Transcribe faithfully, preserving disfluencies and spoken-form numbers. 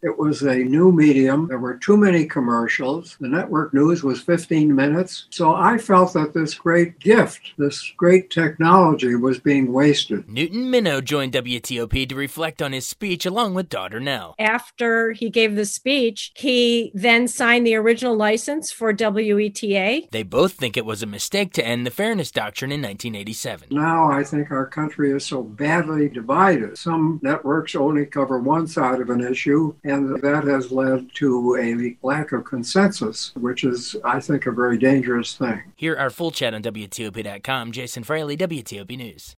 It was a new medium. There were too many commercials. The network news was fifteen minutes. So I felt that this great gift, this great technology was being wasted. Newton Minow joined W T O P to reflect on his speech along with daughter Nell. After he gave the speech, he then signed the original license for W E T A. They both think it was a mistake to end the Fairness Doctrine in nineteen eighty-seven. Now I think our country is so badly divided. Some networks only cover one side of an issue, and that has led to a lack of consensus, which is, I think, a very dangerous thing. Hear our full chat on W T O P dot com. Jason Fraley, W T O P News.